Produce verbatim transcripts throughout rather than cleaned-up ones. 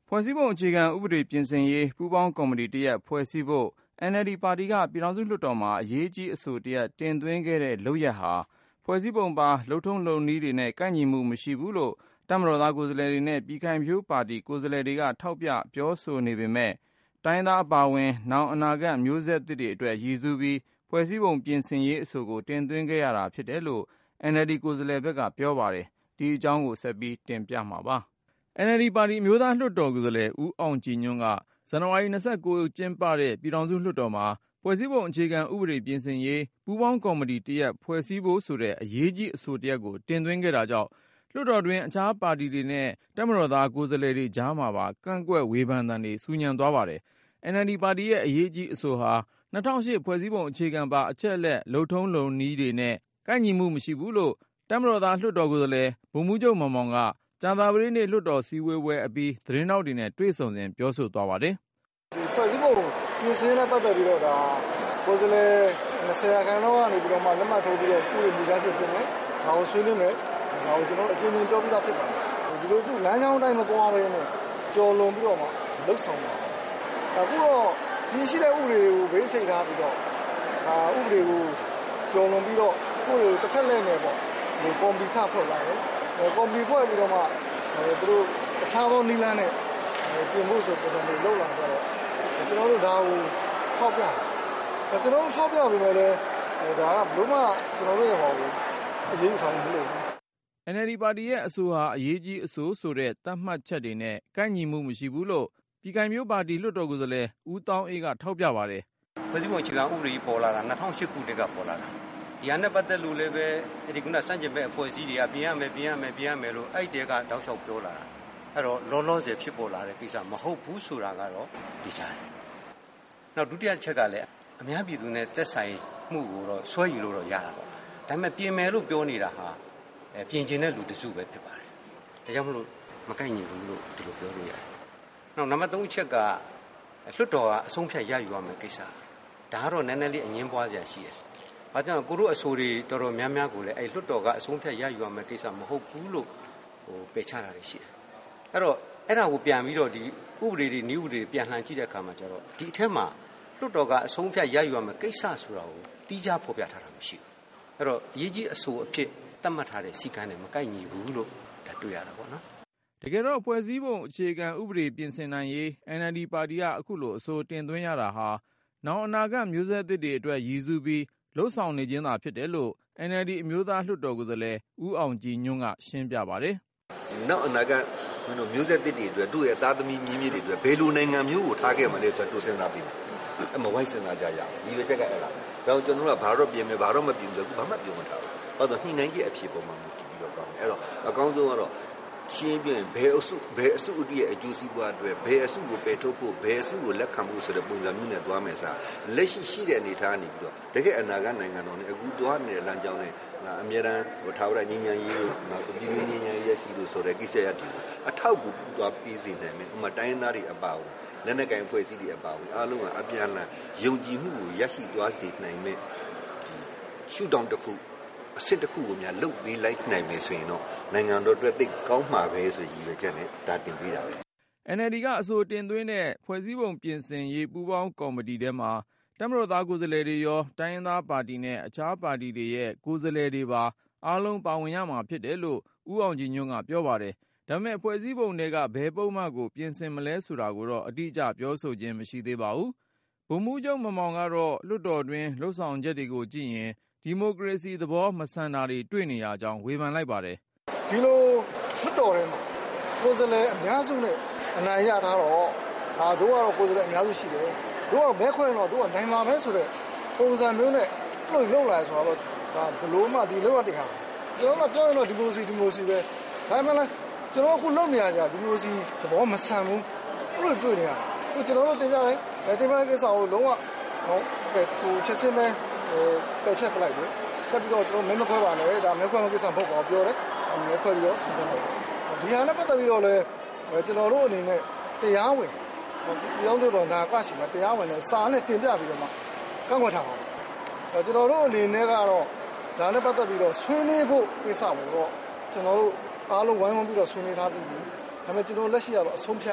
ဖွဲ့စည်းပုံအခြေခံဥပဒေပြင်ဆင်ရေးပူးပေါင်းကော်မတီတရပ်ဖွဲ့စည်းဖို့ အန်အယ်လ်ဒီ ပါတီကပြည်ထောင်စုလွှတ်တော်မှာအရေးကြီးအဆိုတရပ်တင်သွင်းခဲ့တဲ့လုပ်ရပ်ဟာဖွဲ့စည်းပုံပါလုပ်ထုံးလုပ်နည်းတွေနဲ့ကိုက်ညီမှုမရှိဘူးလို့တပ်မတော်သားကိုယ်စားလှယ်တွေနဲ့ပြည်ခိုင်ဖြိုးပါတီကိုယ်စားလှယ်တွေကထောက်ပြပြောဆိုနေပေမဲ့တိုင်းသားအပါအဝင်နောင်အနာဂတ်မျိုးဆက်သစ်တွေအတွက်ရည်စူးပြီးဖွဲ့စည်းပုံပြင်ဆင်ရေးအဆိုကိုတင်သွင်းခဲ့ရတာဖြစ်တယ်လို့ အန်အယ်လ်ဒီ ကိုယ်စားလှယ်ဘက်ကပြောပါတယ်။ဒီအကြောင်းကိုဆက်ပြီးတင်ပြမှာပါ။ အန်အယ်လ်ဒီ ပါတီအမျိုးသားလွှတ်တော်ကိုယ်စားလှယ်ဦးအောင်ကြည်ညွန့်ကဇန်နဝါရီလ ၂၉ ရက်ကျင်းပတဲ့ပြည်ထောင်စုလွှတ်တော်မှာဖွဲ့စည်းပုံအခြေခံဥပဒေပြင်ဆင်ရေးပူးပေါင်းကော်မတီတရပ်ဖွဲ့စည်းဖို့ဆိုတဲ့အရေးကြီးအဆိုတရပ်ကိုတင်သွင်းခဲ့တာကြောင့်လွှတ်တော်တွင်အခြားပါတီတွေနဲ့တပ်မတော်သားကိုယ်စားလှယ်တွေကြားမှာပါကန့်ကွက်ဝေဖန်သံတွေဆူညံသွားပါတယ်။ အန်အယ်လ်ဒီ ပါတီရဲ့အရေးကြီးအဆိုဟာ၂၀၀၈ဖွဲ့စည်းပုံအခြေခံပါအချက်အလက်လုပ်ထုံးလုပ်နည်းတွေနဲ့ကိုက်ညီမှုမရှိဘူးလို့တပ်မတော်သားလွှတ်တော်ကိုယ်စားလှယ်ဗိုလ်မှူးချုပ်မောင်မောင်ကကြာသပတေးနေ့လွှတ်တော်စည်းဝေးပွဲအပြီးသတင်းထောက်တွေနဲ့တွေ့ဆုံစဉ်ပြောဆိုသွားပါတယ်။ဒီဖွဲ့စည်းပုံပြင်ဆင်နဲ့ပတ်သက်ပြီးတော့ဒါကိုယ်စားလှယ်၂၀ရာခိုင်နှုန်းကနေပြီးတော့မှလက်မှတ်ထိုးပြီးတော့ပြည်သူ့ကြားဖြစ်တင်တယ်။ဒါကိုဆွေးနွေးမယ်။ဒါကိုကျွန်တော်အချင်းချင်းပြောပြီးသားဖြစ်ပါတယ်။ဒီလိုသူလမ်းကြောင်းတိုင်းမသွားဘဲနဲ့ကြော်လွန်ပြီးတော့မှလှုပ်ဆောင်ပါတယ်။အခုတော့ဒီရှိတဲ့ဥပဒေကိုဘေးချိတ်ထားပြီးတော့ဒါဥပဒေကိုကြော်လွန်ပြီးတော့ကိုယ်တစ်ခက်လဲနေပေါ့ဒီကွန်ပျူတာဖွဲ့လာတယ်။ကွန်ပျူတာဖွဲ့ပြီးတော့မှသူတို့အခြားသောနည်းလမ်းနဲ့ပြင်ဖို့ဆိုပုံစံမျိုးလုပ်လာကြတော့ကျွန်တော်တို့ဒါကိုထောက်ပြတယ်ကျွန်တော်တို့ထောက်ပြပြီးမှလည်းဒါကဘလို့မှကျွန်တော်တို့ရဲ့ဟောကိုအရေးဆောင်မလို့အန်အယ်လ်ဒီ ပါတီရဲ့အဆိုဟာအရေးကြီးအဆိုဆိုတဲ့သတ်မှတ်ချက်တွေနဲ့ကိုက်ညီမှုမရှိဘူးလို့ပြည်ခိုင်ဖြိုးပါတီလွှတ်တော်ကိုယ်စားလှယ်ဦးတောင်းအေးကထောက်ပြပါတယ်။ဖွဲ့စည်းပုံအခြေခံဥပဒေပေါ်လာတာ၂၀၀၈ခုနှစ်ကပေါ်လာတာဒီဟာနဲ့ပတ်သက်လို့လည်းပဲဒီကုနာစန့်ကျင်ဘက်အဖွဲ့အစည်းတွေကပြင်ရမယ်ပြင်ရမယ်ပြင်ရမယ်လို့အဲ့တဲကတောက်လျှောက်ပြောလာတာအဲ့တော့လောလောဆယ်ဖြစ်ပေါ်လာတဲ့ကိစ္စမဟုတ်ဘူးဆိုတာကတော့ဒီစားတယ်။နောက်ဒုတိယချက်ကလည်းအများပြည်သူနဲ့သက်ဆိုင်မှုကိုတော့ဆွဲယူလို့တော့ရတာပေါ့။ဒါပေမဲ့ပြင်မယ်လို့ပြောနေတာဟာအဲပြင်ကျင်တဲ့လူတစုပဲဖြစ်ပါတယ်။ဒါကြောင့်မလို့မကိုက်ညီဘူးလို့ဒီလိုပြောလို့ရတယ်။နောက်နံပါတ်၃အချက်ကလွှတ်တော်ကအဆုံးဖြတ်ရယူရမယ်ကိစ္စ။ဒါကတော့နည်းနည်းလေးအငင်းပွားစရာရှိတယ်။ဘာကြောင့်ကိုတို့အဆိုတွေတော်တော်များများကိုလည်းအဲလွှတ်တော်ကအဆုံးဖြတ်ရယူရမယ်ကိစ္စမဟုတ်ဘူးလို့ဟိုပယ်ချတာတွေရှိတယ်။အဲ့တော့အဲ့ဒါကိုပြန်ပြီးတော့ဒီဥပဒေတွေနည်းဥပဒေတွေပြန်လှန်ကြည့်တဲ့အခါမှာကျတော့ဒီအထက်မှာလွှတ်တော်ကအဆုံးဖြတ်ရယူရမယ်ကိစ္စဆိုတာကိုတီးခြားဖော်ပြထားတာမရှိဘူး။အဲ့တော့အရေးကြီးအဆိုအဖြစ်သတ်မှတ်ထားတဲ့စီကံနဲ့မကိုက်ညီဘူးလို့ဒါတွေ့ရတာပေါ့နော်။တကယ်တော့ဖွဲ့စည်းပုံအခြေခံဥပဒေပြင်ဆင်နိုင်ရေး အန်အယ်လ်ဒီ ပါတီကအခုလိုအဆိုတင်သွင်းရတာဟာနောင်အနာဂတ်မျိုးဆက်သစ်တွေအတွက်ရည်စူးပြီးလှုပ်ဆောင်နေခြင်းသာဖြစ်တယ်လို့ အန်အယ်လ်ဒီ အမျိုးသားလွှတ်တော်ကိုယ်စားလှယ်ဦးအောင်ကြည်ညွန့်ကရှင်းပြပါတယ်။နောက်အနာဂတ်မျိုးဆက်သစ်တွေအတွက်သူ့ရဲ့သားသမီးမြင်းမြစ်တွေအတွက်ဘယ်လိုနိုင်ငံမျိုးကိုထားခဲ့မလဲဆိုတော့စဉ်းစားပြီးအမဝိုက်စဉ်းစားကြရအောင်ဒီရွေးချက်ကအဲ့ဒါဒါကြောင့်ကျွန်တော်တို့ကဘာတော့ပြင်မယ်ဘာတော့မပြင်ဘူးဘာမှပြောမထားဘူးဟုတ်တော့ညှိနှိုင်းချက်အဖြစ်ပေါ်မှာမူတည်ပြီးတော့ကောင်းတယ်အဲ့တော့အကောင်းဆုံးကတော့ရှင်းပြရင်ဘယ်အစုဘယ်အစုအတည်းရဲ့အကျိုးစီးပွားအတွက်ဘယ်အစုကိုပယ်ထုတ်ဖို့ဘယ်အစုကိုလက်ခံဖို့ဆိုတဲ့ပုံစံမျိုးနဲ့တွားမယ်စားလက်ရှိရှိတဲ့အနေအထားနေပြီးတော့တကယ်အနာဂတ်နိုင်ငံတော်နဲ့အခုတွားနေတဲ့လမ်းကြောင်းနဲ့အမြဲတမ်းဟိုထားရတဲ့ညီညာရေးကိုနောက်ပြည်သူညီညာရေးရရှိလို့ဆိုတဲ့ကိစ္စရပ်တွေအထောက်အကူတွားပြီးစီနိုင်မယ်ဥပမာတိုင်းသားတွေအပါအဝင်လက်နက်ကင်ဖွဲ့စည်းတွေအပါအဝင်အားလုံးကအပြန်အလှန်ယုံကြည်မှုကိုရရှိသွားစေနိုင်မယ်ရှုထောင့်တစ်ခုအစစ်တစ်ခုကိုများလုတ်ပေးလိုက်နိုင်မယ်ဆိုရင်တော့နိုင်ငံတော်အတွက်သိကောင်းမှာပဲဆိုရည်ရွယ်ချက်နဲ့ဒါတင်ပေးတာပဲအန်အယ်လ်ဒီ ကအဆိုတင်သွင်းတဲ့ဖွဲ့စည်းပုံပြင်ဆင်ရေးပူးပေါင်းကော်မတီထဲမှာတပ်မတော်သားကိုယ်စားလှယ်တွေရောတိုင်းရင်းသားပါတီနဲ့အခြားပါတီတွေရဲ့ကိုယ်စားလှယ်တွေပါအားလုံးပါဝင်ရမှာဖြစ်တယ်လို့ဦးအောင်ကြည်ညွန့်ကပြောပါတယ်။ဒါပေမဲ့ဖွဲ့စည်းပုံတွေကဘယ်ပုံမှန်ကိုပြင်ဆင်မလဲဆိုတာကိုတော့အတိအကျပြောဆိုခြင်းမရှိသေးပါဘူး။ဗိုလ်မှူးချုပ်မောင်မောင်ကတော့လွှတ်တော်တွင်းလှုပ်ဆောင်ချက်တွေကိုကြည့်ရင်ဒီမိုကရေစီသဘောမဆန်တာတွေတွေ့နေရကြောင်းဝေဖန်လိုက်ပါတယ်။ဒီလိုလွှတ်တော်ထဲမှာကိုယ်စားလှယ်အများစုနဲ့အနိုင်ရထားတော့ဒါတို့ကတော့ကိုယ်စားလှယ်အများစုရှိတယ်။တို့ကမဲခွဲတော့တို့ကနိုင်မှာပဲဆိုတဲ့ပုံစံမျိုးနဲ့ပြုတ်လောက်လာဆိုတော့ဒါဘလို့မှဒီလောက်တရားကျွန်တော်ကပြောရင်တော့ဒီမိုစီဒီမိုစီပဲဒါမှမဟုတ်ကျွန်တော်အခုလုပ်နေရကြဒီမိုစီသဘောမဆန်ဘူးအဲ့လိုတွေ့နေရတယ်အခုကျွန်တော်တို့တင်ပြတယ်တင်ပြတဲ့ကိစ္စကိုလုံးဝဟောဟိုချက်ချင်းပဲပယ်ဖြတ်ပလိုက်တယ်ဆက်ပြီးတော့ကျွန်တော်မဲမခွဲပါနဲ့ဒါမဲခွဲမကိစ္စမဟုတ်ပါဘူးပြောတယ်မဲခွဲပြီးတော့ဆုံးဖြတ်တယ်ဒီဟာနဲ့ပတ်သက်ပြီးတော့လည်းကျွန်တော်တို့အနေနဲ့တရားဝင်ပြောင်းလို့တော့ဒါကရှိမှတရားဝင်နဲ့စာနဲ့တင်ပြပြီးတော့မှကန့်ကွက်ထားပါတယ်ကျွန်တော်တို့အနေနဲ့ကတော့ဒါနဲ့ပတ်သက်ပြီးတော့ဆွေးနွေးဖို့ကိစ္စကိုတော့ကျွန်တော်တို့အားလုံးဝိုင်းဝန်းပြီးတော့ဆွေးနွေးထားပြီးပြီဒါပေမဲ့ကျွန်တော်လက်ရှိကတော့အဆုံးဖြတ်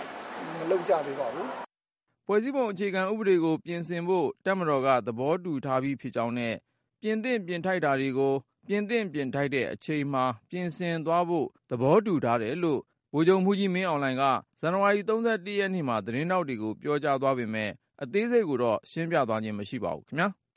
မလုပ်ကြသေးပါဘူးဖွဲ့စည်းပုံအခြေခံဥပဒေကိုပြင်ဆင်ဖို့တပ်မတော်ကသဘောတူထားပြီးဖြစ်ကြောင်းနဲ့ပြင်သင့်ပြင်ထိုက်တာတွေကိုပြင်သင့်ပြင်ထိုက်တဲ့အချိန်မှာပြင်ဆင်သွားဖို့သဘောတူထားတယ်လို့ဗိုလ်ချုပ်မှူးကြီးမင်းအောင်လှိုင်ကဇန်နဝါရီ၃၁ရက်နေ့မှာသတင်းထောက်တွေကိုပြောကြားသွားပေမဲ့အသေးစိတ်ကိုတော့ရှင်းပြသွားခြင်းမရှိပါဘူးခင်ဗျာ